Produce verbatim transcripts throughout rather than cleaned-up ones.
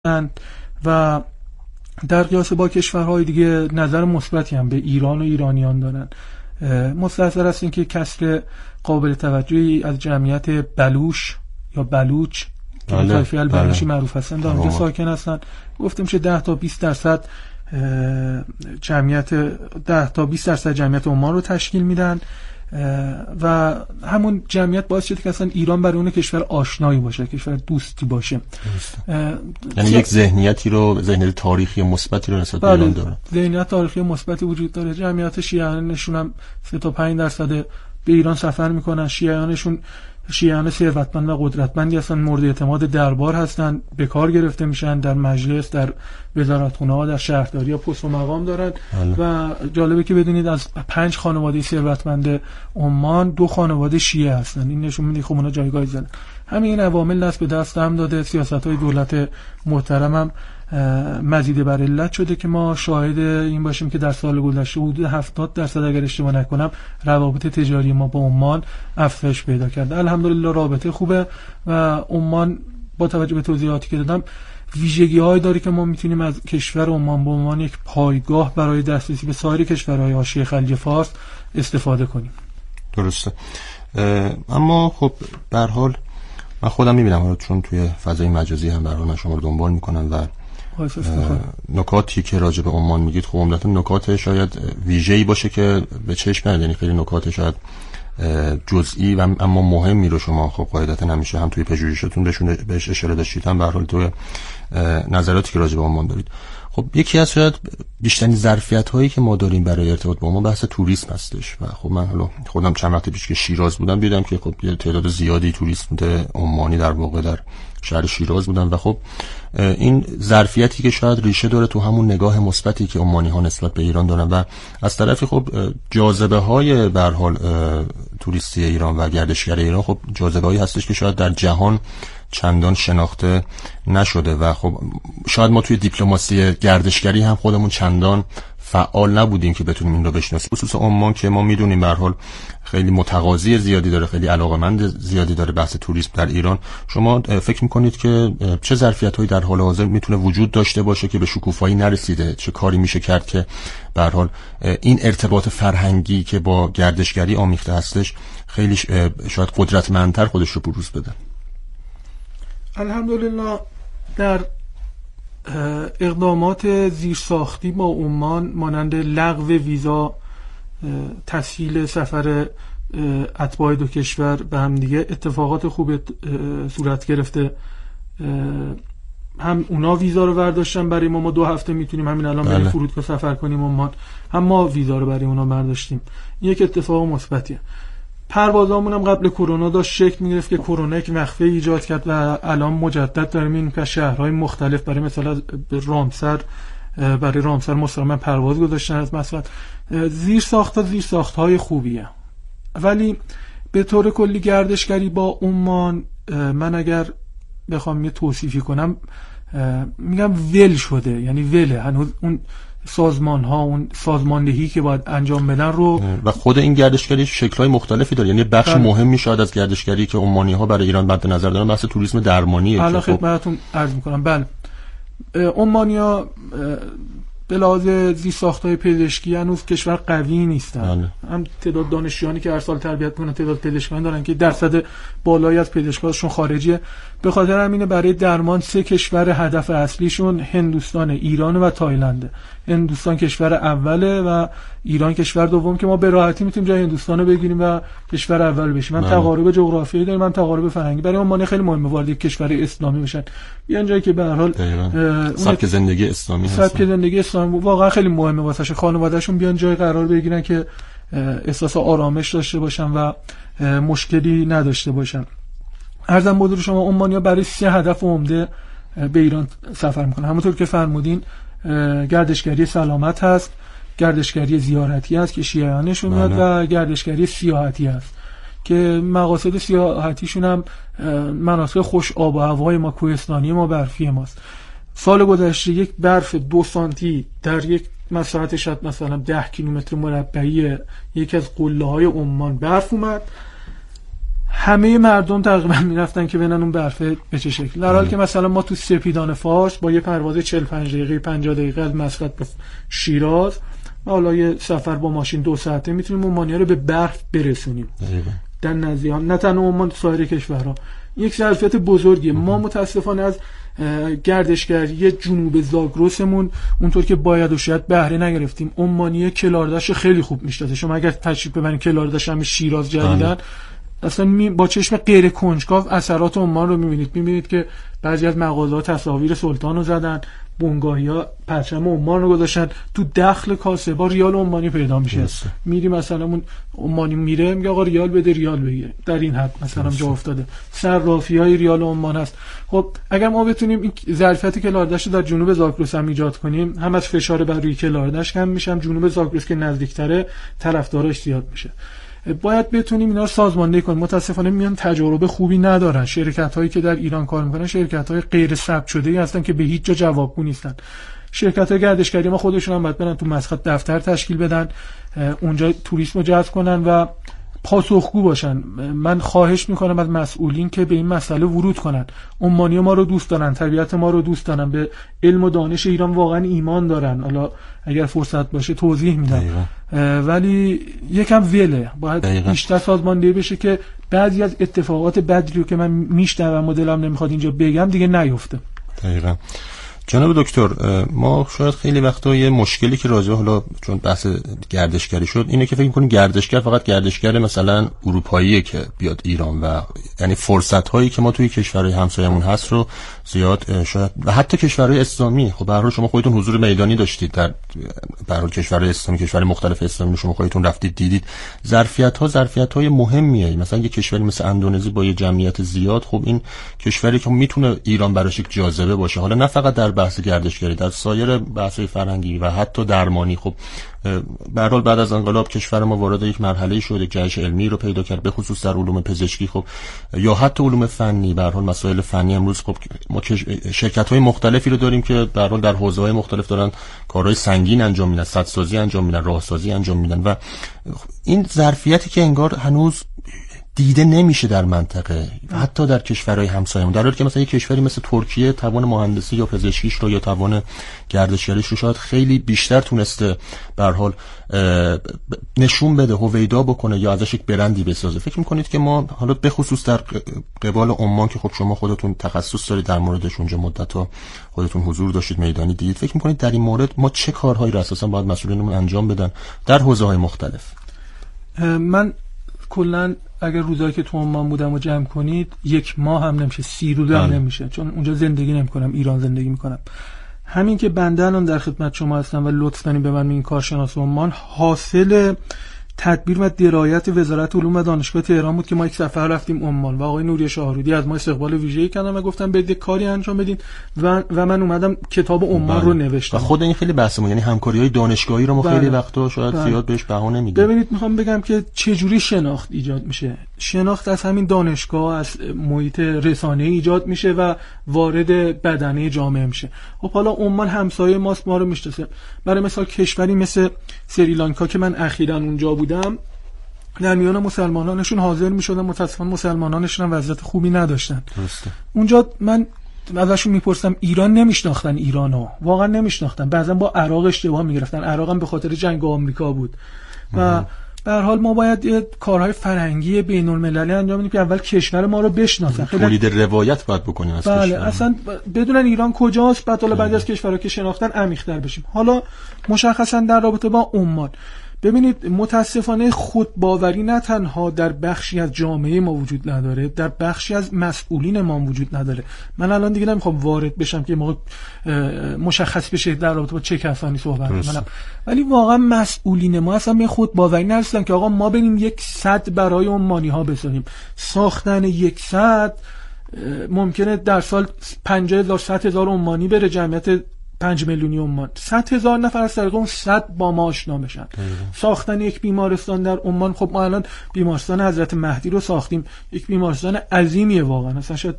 و در قیاس با کشورهای دیگه نظر مثبتی هم به ایران و ایرانیان دارن. مستحضر هستین که کسر قابل توجهی از جمعیت بلوش یا بلوچ که به طایفه البلوچی معروف هستن در اونجا ساکن هستن. گفتم میشه ده تا بیست درصد جمعیت ده تا بیست درصد جمعیت عمان رو تشکیل میدن و همون جمعیت باعث شده که اصلا ایران برای اون کشور آشنایی باشه، کشور دوستی باشه. یعنی یک ذهنیتی رو، ذهنیت تاریخی مثبتی رو نسبت به ایران داره. ذهنیت تاریخی مثبتی وجود داره. جمعیت شیعیانشون هم سه تا پنج درصد به ایران سفر میکنن. شیعیانشون شیعیان ثروتمند و قدرتمندی هستن، مورد اعتماد دربار هستن، به کار گرفته میشن، در مجلس، در وزارتخونه ها، در شهرداری ها پست و مقام دارن. و جالبه که بدونید از پنج خانواده ثروتمند عمان دو خانواده شیعه هستن. این نشون میده خب اونا جایگاهی زدن. همین این عوامل دست به دست هم داده. سیاست‌های دولت محترمم مزید بر علت شده که ما شاهد این باشیم که در سال گذشته حدود هفتاد درصد اگر اشتباه نکنم روابط تجاری ما با عمان افزایش پیدا کرده. الحمدلله رابطه خوبه و عمان با توجه به توضیحاتی که دادم ویژگی‌هایی داره که ما میتونیم از کشور عمان به عنوان یک پایگاه برای دسترسی به سایر کشورهای حاشیه خلیج فارس استفاده کنیم. درسته. اما خب به هر حال من خودم میبینم، چون توی فضای مجازی هم به هر حال من شما رو دنبال میکنم و نکاتی که راجع به عمان میگید خب عمدتاً نکات شاید ویژه‌ای باشه که به چشم میاد، یعنی خیلی نکات شاید جزئی و اما مهمی رو شما خب قاعدتا همیشه هم توی پژوهشتون بهشون بهش اشاره داشتید، هم به هر حال توی نظراتی که راجع به عمان دارید. خب یکی از شاید بیشترین ظرفیت‌هایی که ما داریم برای ارتباط با عمان بحث توریسم هستش و خب من حالا خودم چند وقت پیش که شیراز بودم دیدم که خب یه تعداد زیادی توریست عمانی در واقع در شهر شیراز بودن و خب این ظرفیتی که شاید ریشه داره تو همون نگاه مثبتی که عمانی ها نسبت به ایران دارن و از طرفی خب جاذبه های به هر حال توریستی ایران و گردشگر ایران خب جاذبه هایی هستش که شاید در جهان چندان شناخته نشده و خب شاید ما توی دیپلماسی گردشگری هم خودمون چندان فعال نبودیم که بتونیم این رو بشناسیم. خصوص عمان که ما میدونیم به هر حال خیلی متقاضی زیادی داره، خیلی علاقمند زیادی داره بحث توریسم در ایران. شما فکر میکنید که چه ظرفیت‌هایی در حال حاضر میتونه وجود داشته باشه که به شکوفایی نرسیده؟ چه کاری میشه کرد که به هر حال این ارتباط فرهنگی که با گردشگری آمیخته هستش خیلی شاید قدرتمندتر خودش رو بروز بده؟ الحمدلله در اقدامات زیرساختی با عمان مانند لغو ویزا، تسهیل سفر اتباع دو کشور به هم دیگه اتفاقات خوب صورت گرفته. هم اونا ویزا رو برداشتن برای ما، ما دو هفته میتونیم همین الان برای فرودگاه سفر کنیم عمان، هم ما ویزا رو برای اونا برداشتیم. یک اتفاق مثبتیه. پروازامون هم قبل کرونا داشت شکل می‌گرفت که کرونا یک وقفه ایجاد کرد و الان مجدد داریم این که شهرهای مختلف برای مثلا رامسر برای رامسر مستقیما پرواز گذاشتن از مثلا زیر ساخت‌ها زیر ساخت‌های خوبیه. ولی به طور کلی گردشگری با عمان من اگر بخوام یه توصیفی کنم میگم ول شده، یعنی وله، هنوز اون سازمان ها اون سازماندهی که باید انجام بدن رو و خود این گردشگری شکل‌های مختلفی داره. یعنی بخش بله. مهمی شاید از گردشگری که عمانی ها برای ایران مد نظر دارن بحث توریسم درمانیه. حالا خدمتتون عرض می‌کنم بله عمانی‌ها به لحاظ زیرساخت‌های پزشکی هنوز کشور قوی نیستن. بله. هم تعداد دانشجویانی که هر سال تربیت می‌کنن تعداد پزشکان دارن که درصد بالایی از پزشکاشون خارجیه. به خاطر همینه برای درمان سه کشور هدف اصلیشون هندوستان، ایران و تایلند. هندوستان کشور اوله و ایران کشور دوم که ما به راحتی میتونیم جای هندوستان رو بگیریم و کشور اول بشیم. من تقارب جغرافیایی داریم، من تقارب فرهنگی. برای ما خیلی مهمه وارد یک کشور اسلامی بشن. بیان جایی که به هر حال سبک زندگی اسلامی هست. سبک زندگی اسلامی واقعا خیلی مهمه واسه خانواده‌شون بیان جای قرار بگیرن که احساس آرامش داشته باشن و مشکلی نداشته باشن. عرضم بزرگ شما عمانی‌ها برای سه هدف عمده به ایران سفر میکنن. همونطور که فرمودین گردشگری سلامت هست، گردشگری زیارتی هست که شیعیانشون میاد و گردشگری سیاحتی هست که مقاصد سیاحتیشون هم مناطق خوش آب و هوای ما، کوهستانی ما، برفی ماست. سال گذشته یک برف دو سانتی در یک مساحت شاید مثلا ده کیلومتر مربعی یک از قله‌های عمان برف اومد. همه مردم تقریبا میرفتن که ببینن اون برفه به چه شکل، در حالی که مثلا ما تو سپیدان فارس با یه پرواز چهل و پنج دقیقه پنجاه دقیقه از مسقط به شیراز، حالا یه سفر با ماشین دو ساعته میتونیم عمانی‌ها رو به برف برسونیم در نزدیک، نه تنها عمان، سایر کشورها. یک ظرفیت بزرگیه. ما متاسفانه از گردشگری جنوب زاگرسمون اونطور که باید و شاید بهره نگرفتیم. عمانی کلاردش خیلی خوب میشناسه. شما اگر تشریف ببرید کلاردش هم شیراز جدیدن، اصلا می با چشم غیر کنجکاو اثرات عمان رو میبینید. میبینید که بعضی از مغازه‌ها تصاویر سلطان رو زدن، بنگاهی‌ها پرچم عمان رو گذاشتن، تو داخل کاسه با ریال عمانی پیدا میشه. میری مثلا اون عمانی میره میگه آقا ریال بده، ریال بگیر، در این حد مثلا جا افتاده. صرافی‌های ریال عمان هست. خب اگر ما بتونیم این ظرفیت کلاردش رو در جنوب زاگرس هم ایجاد کنیم، هم از فشار بر روی کلاردش کم میشه، هم جنوب زاگرس که نزدیک‌تره طرفدارش زیاد میشه. باید بتونیم اینا رو سازماندهی کنیم. متاسفانه میان تجربه خوبی ندارن. شرکت هایی که در ایران کار میکنن شرکت های غیر ثبت شده ای هستن که به هیچ جا جوابگو نیستن. شرکت های گردشگری ما خودشون هم باید برن تو مسقط دفتر تشکیل بدن، اونجا توریسم رو جذب کنن و پاسخگو باشن. من خواهش میکنم از مسئولین که به این مسئله ورود کنن. عمانی ما رو دوست دارن، طبیعت ما رو دوست دارن، به علم و دانش ایران واقعا ایمان دارن. حالا اگر فرصت باشه توضیح میدم، ولی یکم وله باید بیشتر سازماندهی بشه که بعضی از اتفاقات بدی رو که من میشنوم و دلم نمیخواد اینجا بگم دیگه نیفته. دقیقاً. جناب دکتر، ما شاید خیلی وقتا یه مشکلی که راجع حالا چون بحث گردشگری شد اینه که فکر می‌کنیم گردشگر فقط گردشگر مثلا اروپاییه که بیاد ایران و یعنی فرصت‌هایی که ما توی کشورهای همسایه‌مون هست رو زیاد شاید و حتی کشورهای اسلامی، خب به هر حال شما خودتون حضور میدانی داشتید در به هر حال کشورهای اسلامی، کشورهای مختلف اسلامی شما خودتون رفتید دیدید، ظرفیت‌ها ظرفیت‌های مهمیه. مثلا یه کشوری مثل اندونزی با یه جمعیت زیاد، خب این کشوری که میتونه ایران براش یک جاذبه باشه، حالا نه فقط در بحث گردشگری، در سایر بحث‌های فرهنگی و حتی درمانی. خب به هر حال بعد از انقلاب کشور ما وارد یک مرحله‌ای شد، یک جهش علمی رو پیدا کرد، به خصوص در علوم پزشکی، خب یا حتی علوم فنی. به هر حال مسائل فنی امروز خب ما شرکت‌های مختلفی رو داریم که به هر حال در حوزه‌های مختلف دارن کارهای سنگین انجام میدن، سدسازی انجام میدن، راهسازی انجام میدن و این ظرفیتی که انگار هنوز دیده نمیشه در منطقه، حتی در کشورهای همسایه‌مون، در حالی که مثلا یک کشوری مثل ترکیه توان مهندسی یا پزشکیش رو یا توان گردشگریش رو شاید خیلی بیشتر تونسته به هر حال نشون بده، هویدا بکنه یا ازش یک برندی بسازه. فکر می‌کنید که ما حالا به خصوص در قبال عمان که خب شما خودتون تخصص دارید در موردش، اونجا مدت‌ها خودتون حضور داشتید، میدانی دیدید، فکر می‌کنید در این مورد ما چه کارهایی رو اساساً باید مسئولینمون انجام بدن در حوزه‌های مختلف؟ من کلاً اگر روزایی که تو عمان بودم و جمع کنید یک ماه هم نمیشه، سی روز هم نمیشه، چون اونجا زندگی نمی‌کنم، ایران زندگی می‌کنم. همین که بنده الان در خدمت شما هستم و لطف دارین به من این کارشناس عمان حاصل تدبیر و درایت وزارت علوم و دانشگاه تهران بود که ما یک سفر رفتیم عمان و آقای نوری شاهرودی از ما استقبال ویژه‌ای کردن و گفتن برید کاری انجام بدین و و من اومدم کتاب عمان رو نوشتم. و خود این خیلی بحثمون، یعنی همکاری‌های دانشگاهی رو ما بله. خیلی وقتا شاید بله. زیاد بهش بها نمیدیم. ببینید میخوام بگم که چه جوری شناخت ایجاد میشه. شناخت از همین دانشگاه، از محیط رسانه‌ای ایجاد میشه و وارد بدنه جامعه میشه. خب حالا عمان همسایه ماست، ما رو میشناسه. برای مثال کشوری مثل سریلانکا که من اخیراً اونجا بودم، در میان مسلمانانشون حاضر میشدن، متاسفانه مسلمانانشون هم وضعیت خوبی نداشتن. درسته. اونجا من ازشون میپرسم ایران نمیشناختن، ایرانو واقعا نمیشناختن، بعضا با عراق اشتباه میگرفتن، عراق هم به خاطر جنگ آمریکا بود و به هر حال ما باید یه کارهای فرهنگی بین المللی انجام بدیم که اول کشور ما رو بشناسن. تولید روایت باید بکنیم از بله کشور. اصلا بدونن ایران کجاست، بعد حالا بعضی از کشورها که شناختن عمیق‌تر بشیم. حالا مشخصا در رابطه با عمان، ببینید متاسفانه خودباوری نه تنها در بخشی از جامعه ما وجود نداره، در بخشی از مسئولین ما وجود نداره. من الان دیگه نمیخوام وارد بشم که موقع مشخص بشه در رابطه با چه کسانی صحبت می‌کنم، ولی واقعا مسئولین ما اصلا به خودباوری نداشتن که آقا ما بریم یک صد برای عمانی‌ها بسازیم. ساختن یک صد ممکنه در سال پنجاه هزار صد هزار عمانی بره، جمعیت پنج میلیونی عمان، صد هزار نفر از طریق اون صد با ما آشنا بشن. ساختن یک بیمارستان در عمان، خب ما الان بیمارستان حضرت مهدی رو ساختیم، یک بیمارستان عظیمیه واقعا، اصلا شاید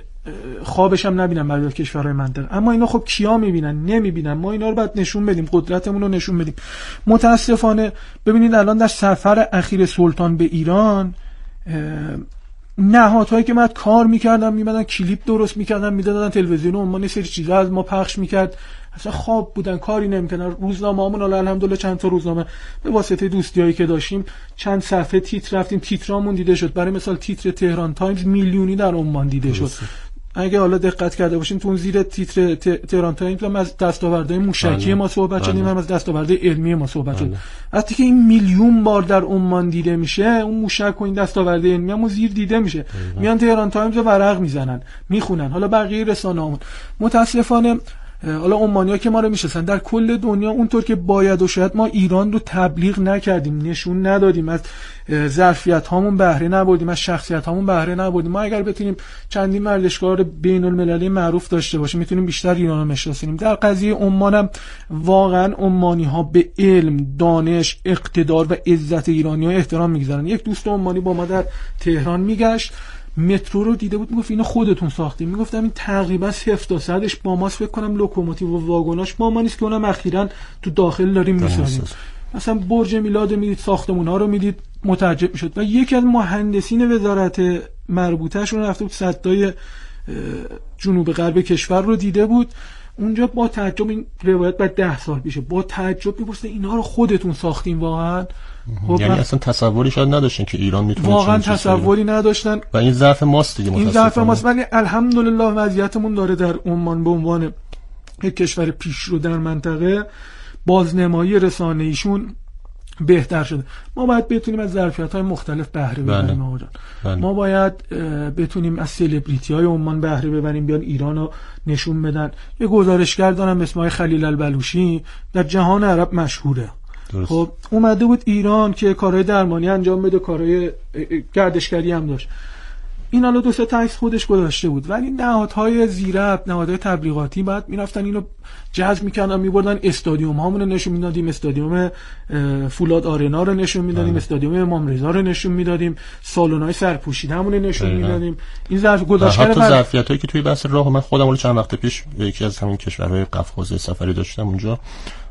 خوابش هم نبینن برای کشورهای منطقه، اما اینا خب کیا میبینن؟ نمیبینن. ما اینا رو باید نشون بدیم، قدرتمون رو نشون بدیم. متاسفانه ببینید الان در سفر اخیر سلطان به ایران نهادهایی که من کار میکردم میمدن کلیپ درست میکردن میدادن تلویزیون عمان، سری چیزا از ما پخش میکرد، اصلا خواب بودن کاری نمیکنن. روزنامه‌مون الحمدلله چند تا روزنامه به واسطه دوستیایی که داشتیم چند صفحه تیتر رفتیم، تیترامون دیده شد. برای مثال تیتر تهران تایمز میلیونی در عمان دیده شد. اگه حالا دقت کرده باشین تو اون زیر تیتر تهران تایمز هم از دستاوردهای موشکی ما صحبت شدیم، هم از دستاوردهای علمی ما صحبت شد. وقتی که این میلیون بار در عمان دیده میشه، اون موشک و این دستاوردهای علمی هم زیر دیده میشه، میان تهران تایمز رو ورق میزنن میخونن. حالا بقیه رسانه‌هامون متاسفانه حالا عمانی‌ها که ما رو میشناسن در کل دنیا اونطور که باید و شاید ما ایران رو تبلیغ نکردیم، نشون ندادیم، از ظرفیت هامون بهره نبردیم، از شخصیت هامون بهره نبردیم. ما اگر بتونیم چندین ورزشکار بین المللی معروف داشته باشیم میتونیم بیشتر ایران رو بشناسیم. در قضیه عمان هم واقعا عمانی ها به علم، دانش، اقتدار و عزت ایرانی ها احترام میگذارن. یک دوست عمانی با ما در تهران میگشت، مترو رو دیده بود، میگفت اینو خودتون ساختین. میگفتم این تقریبا صفر تا صدش با ماست، فکر کنم لوکوموتیو و واگناش با ما نیست که اونم اخیراً تو داخل داریم میسازیم. مثلا برج میلاد میدید، ساختمونا رو میدید، متعجب میشد. و یکی از مهندسین وزارت مربوطه‌اش رو رفته بود سدای جنوب غرب کشور رو دیده بود، اونجا با تعجب، این روایت بعد ده سال پیشه، با تعجب میپرسه اینا رو خودتون ساختین واقعا؟ خب یعنی اصلا تصوری شاید نداشتن که ایران میتونه، واقعا تصوری نداشتن و این ضعف ماست دیگه. این ضعف ماست، ولی الحمدلله وضعیتمون داره در عمان به عنوان یک کشور پیشرو در منطقه بازنمایی رسانه‌ایشون بهتر شده. ما باید بتونیم از ظرفیت‌های مختلف بهره ببریم آقا جان. ما باید بتونیم از سلبریتی‌های عمان بهره ببریم، بیان ایرانو نشون بدن. یه گزارشگر دارم اسمش آقای خلیل البلوشی، در جهان عرب مشهوره. درست. خب اومده بود ایران که کارهای درمانی انجام بده، کارهای گردشگری هم داشت. این حالا دو سه تا عکس خودش گذاشته بود، ولی نهادهای زیرب، نهادهای تبلیغاتی بعد میرفتن اینو جذب میکردن، میبردن استادیوم هامون رو نشون میدادیم، استادیوم فولاد آرنا رو نشون میدادیم، استادیوم امام رضا رو نشون میدادیم، سالن‌های سرپوشیده‌مون رو نشون میدادیم. این ظرف گذاشتن حتی ظرفیتایی که توی بحث راه، من خودم چند وقت پیش یکی از همین کشورهای قفقاز سفری داشتم، اونجا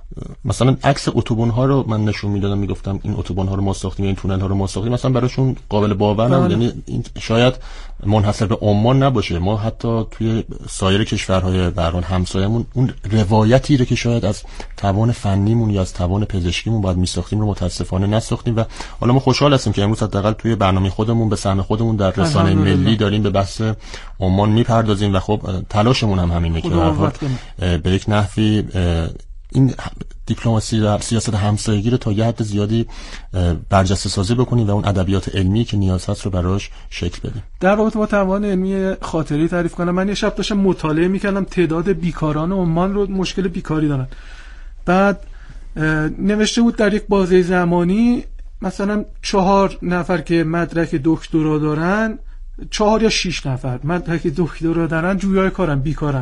مثلا عکس اتوبان ها رو من نشون میدادم، میگفتم این اتوبان ها رو ما ساختیم، این تونل ها رو ما ساختیم، مثلا براشون قابل باور نبود. یعنی این شاید منحصر به عمان نباشه، ما حتی توی سایر کشورهای به هر حال همسایه‌مون اون روایتی رو که شاید از توان فنیمون یا از توان پزشکیمون باید میساختیم رو متاسفانه نساختیم. و حالا ما خوشحال هستیم که امروز حداقل توی برنامه خودمون به سهم خودمون در رسانه ملی داریم به بحث عمان میپردازیم و خب تلاشمون هم همینه که به یک نحوی این دیپلماسی و سیاست همسایگی رو تا یه حد زیادی برجسته سازی بکنیم و اون ادبیات علمی که نیاز هست رو براش شکل بدیم. در رابطه با توان علمی خاطری تعریف کنم، من یه شب داشتم مطالعه میکردم تعداد بیکاران عمان رو، مشکل بیکاری دارن. بعد نوشته بود در یک بازه زمانی مثلا چهار نفر که مدرک دکترا دارن، چهار یا شش نفر مدرک دکترا دارن جویای کارن، بیکارن.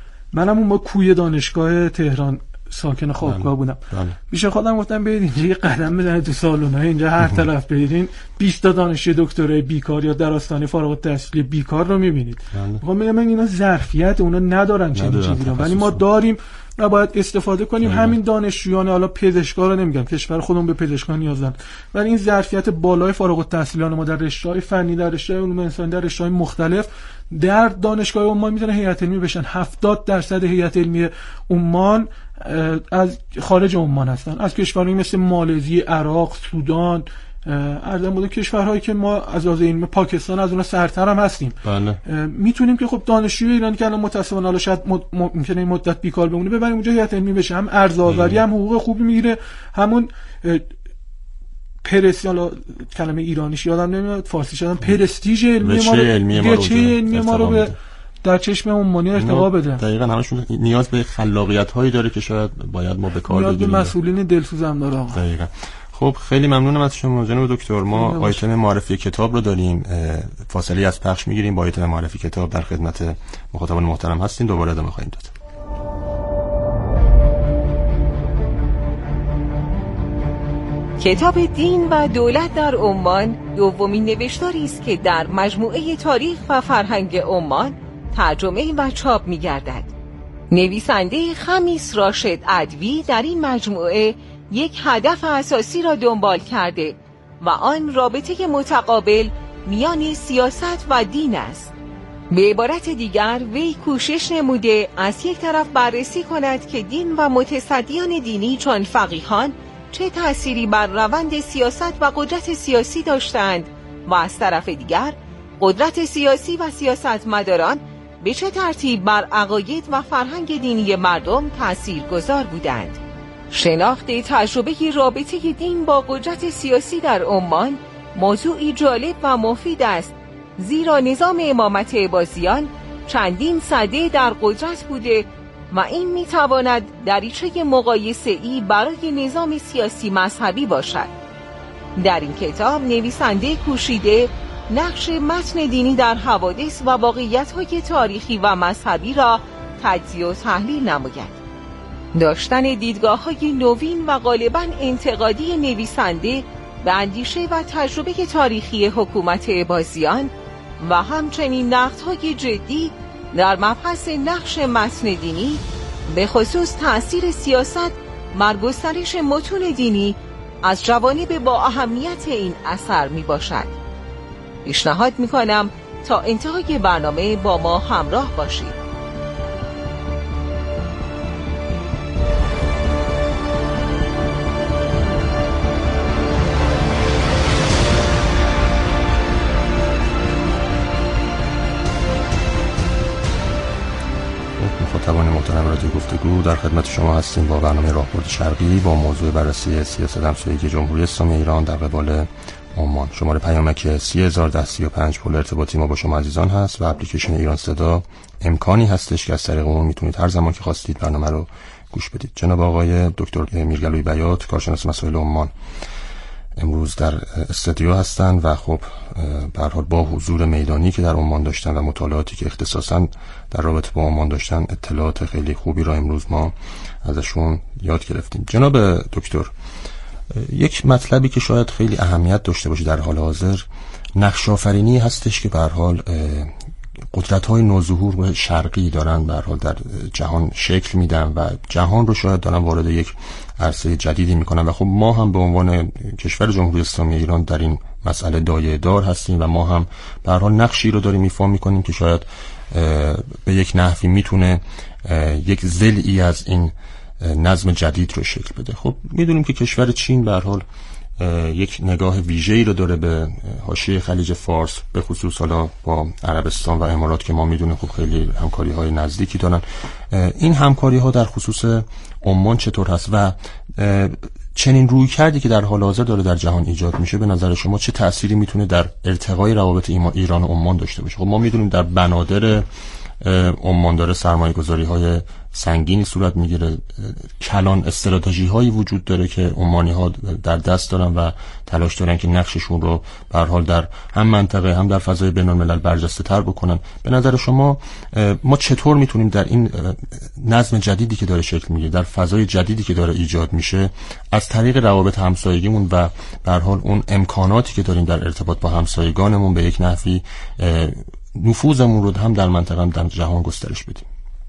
منم اون با کوی دانشگاه تهران ساکن خوابگاه بودم. پیش خودم گفتم برید اینجا یه قدم بزنید تو سالن‌ها، اینجا هر طرف برید بیست تا دانشجوی دکترای بیکار یا در آستانه فارغ التحصیلی بیکار رو می‌بینید. خب میگم اینا ظرفیت اونا ندارن چنین چیزی رو، ولی ما داریم و باید استفاده کنیم. بله. همین دانشجویان، حالا پزشکا رو نمیگم، کشور خودمون به پزشکان نیاز داره، ولی این ظرفیت بالای فارغ التحصیلان ما در رشته‌های فنی، در رشته‌های علوم انسانی، در رشته‌های مختلف در دانشگاه عمان میتونه هیئت علمی بشن. هفتاد درصد هیئت علمی عمان از خارج عمان هستن، از کشورهایی مثل مالزی، عراق، سودان، ارزم بوده کشورهایی که ما از لحاظ علمی، پاکستان از اونها سرتر هم هستیم. بله. میتونیم که خب دانشجوی ایرانی که الان متأسفانه حالا شاید ممکنه این مدت بیکار بمونه ببریم اونجا هیئت علمی بشه، هم ارزآوری هم حقوق خوبی میگیره، همون پرستیژ، حالا کلمه ایرانیش یادم نمیاد، فارسیش یادم، پرستیژ علمی ما رو علمی ما رو, علمی ما رو به در چشم عمانی ارتقا بده. دقیقاً همشون نیاز به خلاقیت هایی داره که شاید باید ما به کار بگیریم. نیاز به مسئولین دلسوزم داره آقا. دقیقاً. خب خیلی ممنونم از شما جناب دکتر. ما آیتم معرفی کتاب رو داریم، فاصله از پخش میگیریم، با آیتم معرفی کتاب در خدمت مخاطبان محترم هستیم، دوباره ادامه خواهیم داد. کتاب دین و دولت در عمان دومین نوشتاری است که در مجموعه تاریخ و فرهنگ عمان ترجمه و چاپ می‌گردد. نویسنده خمیس راشد عدوی در این مجموعه یک هدف اساسی را دنبال کرده و آن رابطه متقابل میان سیاست و دین است. به عبارت دیگر وی کوشش نموده از یک طرف بررسی کند که دین و متصدیان دینی چون فقیهان چه تأثیری بر روند سیاست و قدرت سیاسی داشتند و از طرف دیگر قدرت سیاسی و سیاستمداران به چه ترتیب بر عقاید و فرهنگ دینی مردم تأثیرگذار بودند. شناخت تجربه رابطه دین با قدرت سیاسی در عمان موضوعی جالب و مفید است، زیرا نظام امامت عباسیان چندین سده در قدرت بوده و این میتواند دریچه مقایسه ای برای نظام سیاسی مذهبی باشد. در این کتاب نویسنده کوشیده نقش متن دینی در حوادث و واقعیت‌های تاریخی و مذهبی را تجزیه و تحلیل نماید. داشتن دیدگاه‌های نوین و غالباً انتقادی نویسنده به اندیشه و تجربه تاریخی حکومت عباسیان و همچنین نقدهای جدی در مبحث نقش متن دینی به خصوص تأثیر سیاست بر گسترش متون دینی از جوانب با اهمیت این اثر می باشد. پیشنهاد می کنم تا انتهای برنامه با ما همراه باشید. مخاطبان محترم رادیو گفتگو، در خدمت شما هستیم با برنامه راهبرد شرقی با موضوع بررسی سیاست همسایگی جمهوری اسلامی ایران در قبال عمان. شماره پیامک سی هزار ده سی و پنج پول ارتباطی ما با شما عزیزان هست و اپلیکیشن ایران صدا امکانی هستش که از طریق اون میتونید هر زمان که خواستید برنامه رو گوش بدید. جناب آقای دکتر میرگلوی بیات، کارشناس مسائل عمان، امروز در استودیو هستند و خب به هر حال با حضور میدانی که در عمان داشتن و مطالعاتی که اختصاصا در رابطه با عمان داشتن اطلاعات خیلی خوبی را امروز ما ازشون یاد گرفتیم. جناب دکتر، یک مطلبی که شاید خیلی اهمیت داشته باشه در حال حاضر نقش آفرینی هستش که به هر حال قدرت‌های نوظهور و شرقی دارن به هر حال در جهان شکل میدن و جهان رو شاید دارن وارد یک عرصه جدیدی میکنن و خب ما هم به عنوان کشور جمهوری اسلامی ایران در این مسئله دایه دار هستیم و ما هم به هر حال نقشی رو داریم ایفا میکنیم که شاید به یک نحوی میتونه یک ضلعی از این نظم جدید رو شکل بده. خب میدونیم که کشور چین به هر حال یک نگاه ویژه‌ای رو داره به حاشیه خلیج فارس، به خصوص حالا با عربستان و امارات که ما میدونیم خب خیلی همکاری‌های نزدیکی دارن. این همکاری‌ها در خصوص عمان چطور هست و چنین روی کردی که در حال حاضر داره در جهان ایجاد میشه به نظر شما چه تأثیری میتونه در ارتقای روابط ایران و عمان داشته باشه؟ خب ما میدونیم در بنادر عمان داره سرمایه‌گذاری‌های سنگینی صورت میگیره، کلان استراتژی هایی وجود داره که عمانی ها در دست دارن و تلاش دارن که نقششون رو به هر حال در هم منطقه هم در فضای بین الملل برجسته تر بکنن. به نظر شما ما چطور میتونیم در این نظم جدیدی که داره شکل میگیره، در فضای جدیدی که داره ایجاد میشه، از طریق روابط همسایگیمون و به هر حال اون امکاناتی که داریم در ارتباط با همسایگانمون به یک نحوی نفوذمون رو هم در منطقه هم در جهان گسترش بدیم؟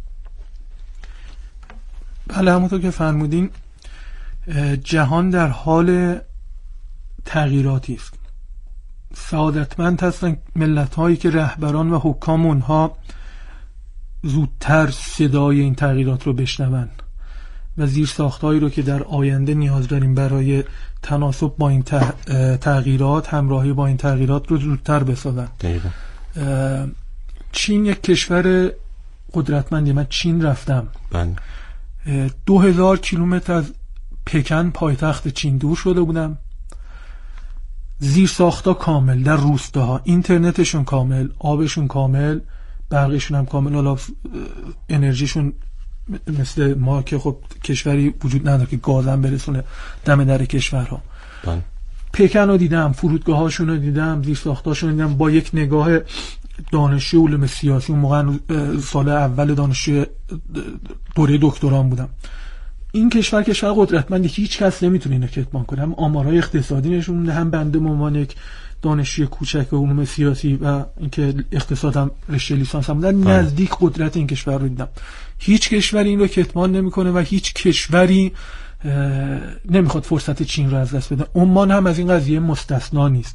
بله، همونطور که فرمودین جهان در حال تغییراتی است. سعادتمند هستن ملت هایی که رهبران و حکام اونها زودتر صدای این تغییرات رو بشنون و زیرساختهایی رو که در آینده نیاز داریم برای تناسب با این تغییرات، همراهی با این تغییرات رو زودتر بسازن. چین یک کشور قدرتمندی. من چین رفتم. بله. دو هزار کیلومتر از پکن پایتخت چین دور شده بودم. زیر ساختا کامل در روستاها، اینترنتشون کامل، آبشون کامل، برقشون هم کامل. حالا انرژیشون مثل ما که خب کشوری وجود نداره که گازم برسونه دم در کشورها. بله. پکن رو دیدم، فرودگاه هاشون رو دیدم، زیر ساختاشون رو دیدم با یک نگاه دانشجو علوم سیاسی. اون موقع سال اول دانشجو دوره دکتران بودم. این کشور کشور قدرتمندی، هیچ کس نمیتونه اینو کتمان کنه. هم آمارهای اقتصادی نشون میده، هم بنده به عنوان یک دانشجوی کوچک علوم سیاسی و اینکه اقتصادم رشته لیسانس هم بودم نزدیک قدرت این کشور رو دیدم. هیچ کشوری این رو کتمان نمیکنه و هیچ کشوری نمیخواد فرصت چین رو از دست بده. عمان هم از این قضیه مستثنا نیست.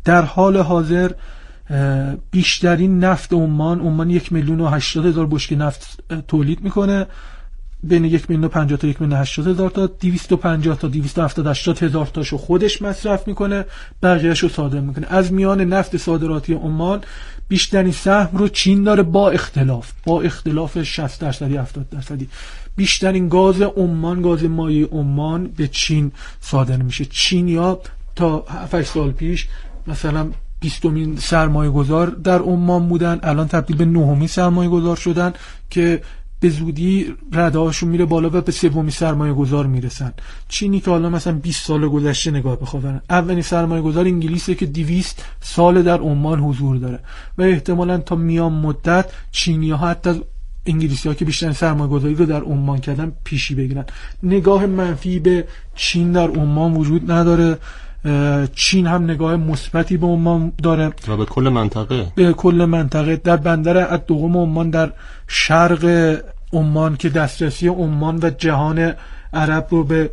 در حال حاضر بیشترین نفت عمان عمان یک میلیون و هشتاد هزار بشکه نفت تولید میکنه، بین یک میلیون و پنجاه تا یک میلیون و هشتاد هزار تا، دویست و پنجاه تا دویست و هفتاد هشتاد هزار تاشو خودش مصرف میکنه، بقیه‌شو صادر میکنه. از میان نفت صادراتی عمان بیشترین سهم رو چین داره، با اختلاف با اختلاف شصت درصدی هفتاد درصدی. بیشترین گاز عمان، گاز مایع عمان به چین صادر میشه. چینیا تا هفت سال پیش مثلا بیستمین سرمایه گذار در عمان بودن، الان تبدیل به نهمین سرمایه گذار شدن که به زودی رده‌هاشون میره بالا و به سومین سرمایه گذار میرسن. چینی که حالا مثلا بیست سال گذشته نگاه بخوابن، اولین سرمایه گذار انگلیسه که دویست سال در عمان حضور داره و احتمالاً تا میان مدت چینی ها حتی از انگلیسی ها که بیشتر سرمایه گذاری رو در عمان کردن پیشی بگیرن. نگاه منفی به چین در عمان وجود نداره، چین هم نگاه مثبتی به عمان داره و به کل منطقه به کل منطقه. در بندر الدقوم عمان در شرق عمان که دسترسی عمان و جهان عرب رو به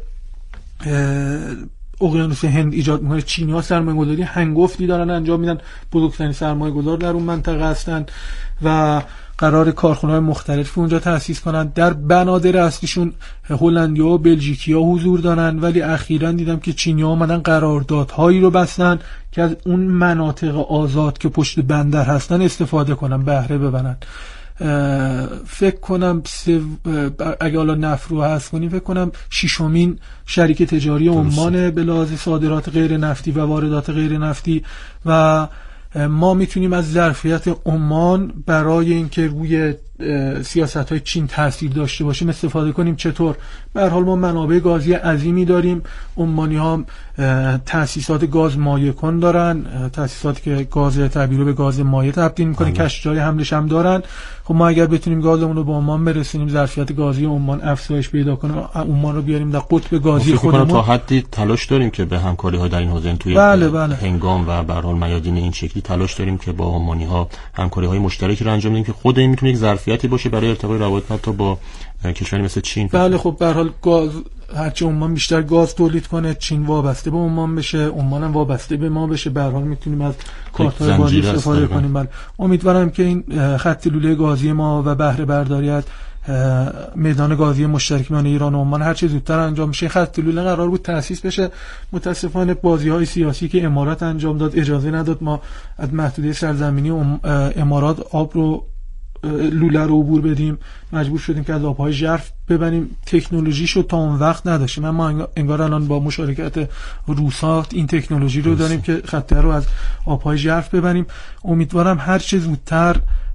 اقیانوس هند ایجاد میکنه، چینی‌ها سرمایه‌گذاری هنگفتی دارن انجام میدن، بزرگترین سرمایه‌گذار در اون منطقه هستند و قرار کارخانه‌های مختلفی اونجا تأسیس کنن. در بنادر اصلیشون هلندیا و بلژیکیا حضور دارن، ولی اخیراً دیدم که چینی‌ها اومدن قراردادهایی رو بستن که از اون مناطق آزاد که پشت بندر هستن استفاده کنن، بهره ببرن. فکر کنم اگه حالا نفت رو حذف کنیم، فکر کنم ششمین شریک تجاری عمان به لحاظ صادرات غیر نفتی و واردات غیر نفتی و ما میتونیم از ظرفیت عمان برای اینکه روی سیاست‌های چین تاثیر داشته باشیم استفاده کنیم. چطور؟ به هر حال ما منابع گازی عظیمی داریم. عمانی‌ها تأسیسات گاز مایع کن دارن، تأسیساتی که گاز طبیعی رو به گاز مایع تبدیل می‌کنه، کشت‌جای حملش هم دارن. خب ما اگر بتونیم گازمون رو به عمان برسونیم، ظرفیت گازی عمان افزایش پیدا کنه، عمان رو بیاریم در قطب گازی خودمون، تا حدی تلاش داریم که به همکاری‌ها در این حوزه توی بله بله. هنگام و به هر حال میادین این شکلی تلاش داریم که با عمانی‌ها همکاری‌های مشترکی رو انجام بدیم که خود این میتونه یک ظرفیتی باشه برای ارتقای روابط حتی با کشوری مثل چین. بله خب به هر حال گاز، هرچی عمان بیشتر گاز تولید کنه، چین وابسته به عمان بشه، عمان هم وابسته به ما بشه، به هر حال میتونیم از کارت‌های گازی استفاده کنیم. بله امیدوارم که این خط لوله گازی ما و بهره برداری از میدان گازی مشترک میان ایران و عمان هر چه زودتر انجام بشه. خط لوله قرار بود تأسیس بشه، متاسفانه بازی‌های سیاسی که امارات انجام داد اجازه نداد ما از محدوده سرزمینی امارات آب رو لوله رو عبور بدیم، مجبور شدیم که از آبهای ژرف ببریم. تکنولوژیشو تا اون وقت نداشتیم، اما انگار الان با مشارکت روسا این تکنولوژی رو داریم که خط رو از آبهای ژرف ببریم. امیدوارم هر چه زودتر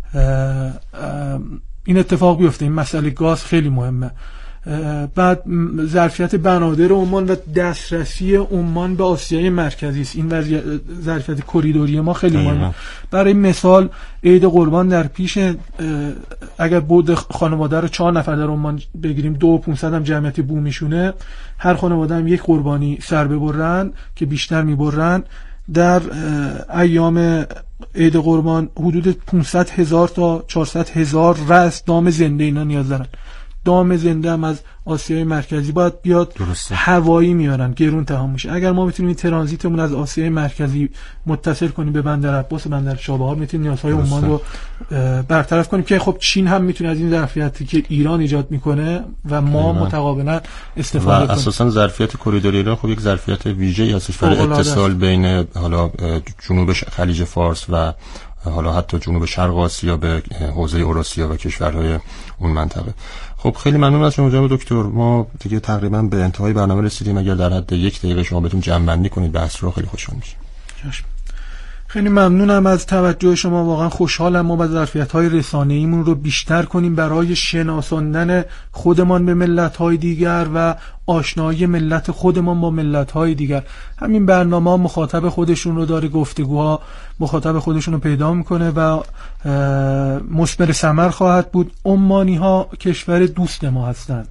این اتفاق بیفته. این مسئله گاز خیلی مهمه. بعد ظرفیت بنادر عمان و دسترسی عمان به آسیای مرکزی است. این ظرفیت کریدوری ما خیلی مهمه. برای مثال عید قربان در پیش، اگر بود خانواده رو چهار نفر در عمان بگیریم، دو و پونصد هم جمعیت بومیشونه، هر خانواده هم یک قربانی سر ببرن که بیشتر میبرن، در ایام عید قربان حدود پانصد هزار تا چهارصد هزار رأس دام زنده اینا نیاز دارن. دام زنده هم از آسیای مرکزی باید بیاد، درسته. هوایی میارن، گرون تمام میشه. اگر ما بتونیم این ترانزیتمون از آسیای مرکزی متصل کنیم به بندر عباس و بندر چابهار، میتونیم نیازهای عمان رو برطرف کنیم که خب چین هم میتونه از این ظرفیتی که ایران ایجاد میکنه و ما متقابلا استفاده کنیم. اساسا ظرفیت کریدور ایران خب یک ظرفیت ویژه‌ای هستش برای اتصال بین حالا جنوب خلیج فارس و حالا حتی جنوب شرق آسیا به حوزه اوراسیا و کشورهای اون منطقه. خب خیلی ممنون از شما جناب دکتر. ما دیگه تقریبا به انتهای برنامه رسیدیم. اگر در حد یک دقیقه شما بهتون جمع‌بندی کنید بحث رو، خیلی خوشحال میشم. خیلی ممنونم از توجه شما، واقعا خوشحالم ما با ظرفیت‌های رسانه‌ایمون رو بیشتر کنیم برای شناساندن خودمان به ملت‌های دیگر و آشنایی ملت خودمان با ملت‌های دیگر. همین برنامه مخاطب خودشون رو داره، گفتگوها مخاطب خودشون رو پیدا میکنه و مثمر ثمر خواهد بود. عمانی‌ها کشور دوست ما هستند،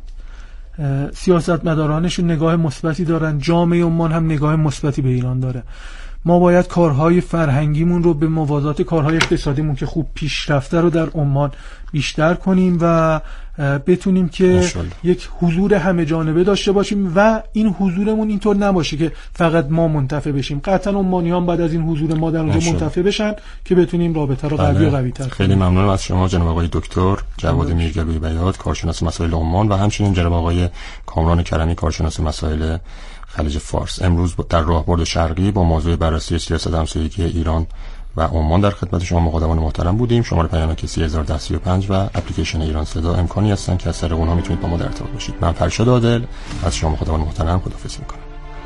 سیاستمدارانشون نگاه مثبتی دارن، جامعه عمان هم نگاه مثبتی به ایران داره. ما باید کارهای فرهنگیمون رو به موازات کارهای اقتصادیمون که خوب پیشرفته رو در عمان بیشتر کنیم و بتونیم که ماشالله. یک حضور همه جانبه داشته باشیم و این حضورمون اینطور نباشه که فقط ما منتفع بشیم. قطعا عمانیان بعد از این حضور ما در اونجا منتفع بشن که بتونیم رابطه رو قوی و قوی تر کنیم. خیلی ممنونم از شما جناب آقای دکتر جواد میرگلوی بیات، کارشناس مسائل عمان، و همچنین جناب آقای کامران کرمی، کارشناس مسائل خلیج فارس. امروز در راهبرد شرقی با موضوع بررسی سیاست همسایگی ایران و عمان در خدمت شما مقدمان محترم بودیم. شماره پیامک سه هزار و ده سی و پنج و اپلیکیشن ایران صدا امکانی هستن که از طریق اونها میتونید با ما در ارتباط باشید. من فرشاد عادل از شما مقدمان محترم خداحافظی میکنم.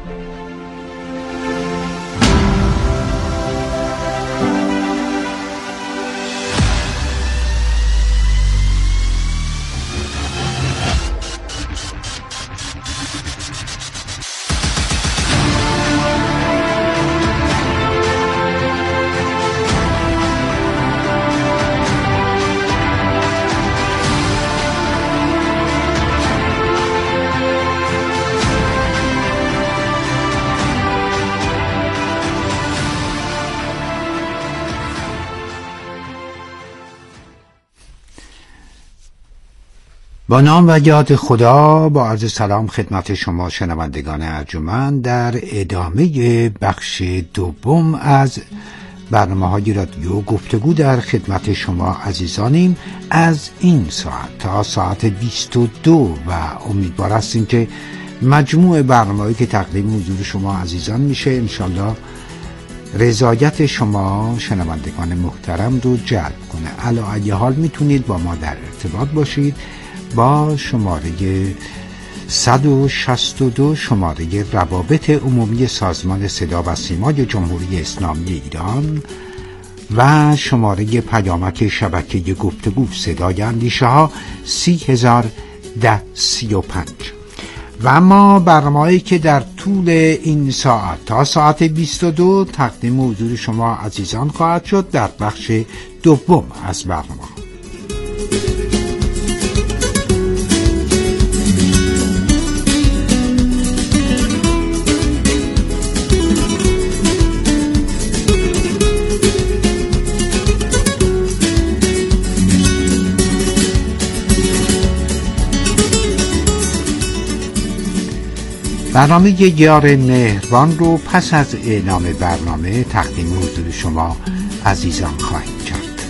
با نام و یاد خدا، با عرض سلام خدمت شما شنوندگان ارجمند در ادامه بخش دوم از برنامه‌های رادیو گفتگو در خدمت شما عزیزانیم از این ساعت تا ساعت بیست و دو و امیدوار هستیم که مجموع برنامه‌هایی که تقدیم حضور شما عزیزان میشه انشالله رضایت شما شنوندگان محترم رو جلب کنه. علی ای حال میتونید با ما در ارتباط باشید با شماره صد و شصت و دو، شماره روابط عمومی سازمان صدا و سیمای جمهوری اسلامی ایران، و شماره پیامک شبکه گفتگو صدای اندیشه ها سی هزار ده سی و پنج. و اما برنامه‌ای که در طول این ساعت تا ساعت بیست و دو تقدیم حضور شما عزیزان خواهد شد در بخش دوم از برنامه. برنامه یار مهربان رو پس از اعلام برنامه تقدیم حضور شما عزیزان خواهیم کرد.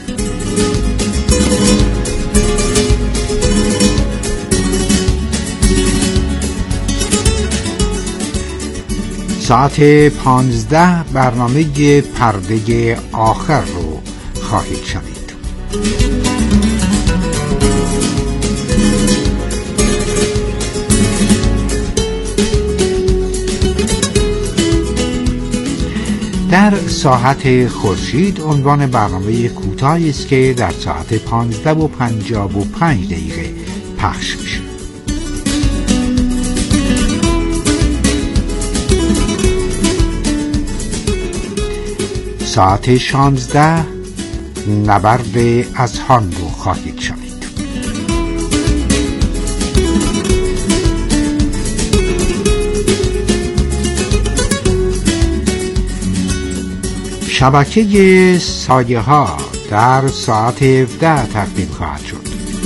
ساعت پانزده برنامه پرده آخر رو خواهید شنید. در ساعت خورشید عنوان برنامه کوتاهی است که در ساعت پانزده و پنجاه و پنج دقیقه پخش میشه. ساعت شانزده نبرد اذهان رو خواهید شنید. شبکه سایه ها در ساعت هفده تقدیم خواهد شد.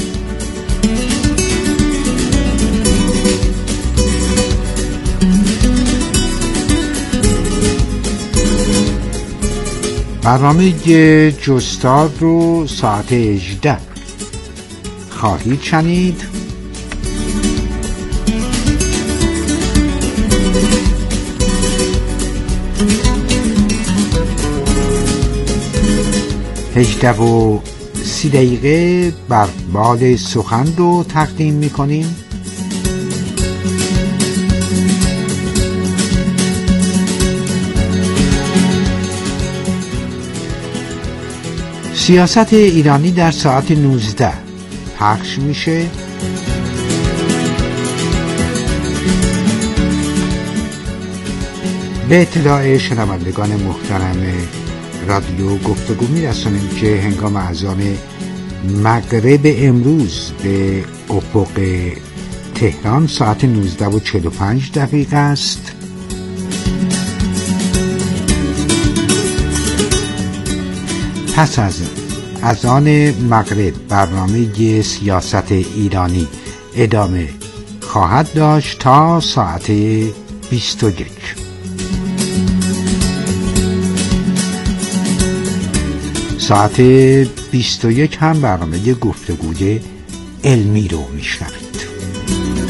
برنامه جستار رو ساعت هجده خواهید شنید. هجده و سی دقیقه بر بال سخن رو تقدیم میکنیم. سیاست ایرانی در ساعت نوزده پخش میشه. به اطلاع شنوندگان محترم رادیو گفتگو میرسونیم که هنگام اذان مغرب امروز به افق تهران ساعت نوزده و چهل و پنج دقیقه است. پس از اذان مغرب برنامه سیاست ایرانی ادامه خواهد داشت تا ساعت بیست و یک. ساعت بیست و یک هم برنامه گفتگوی علمی رو میشنوید.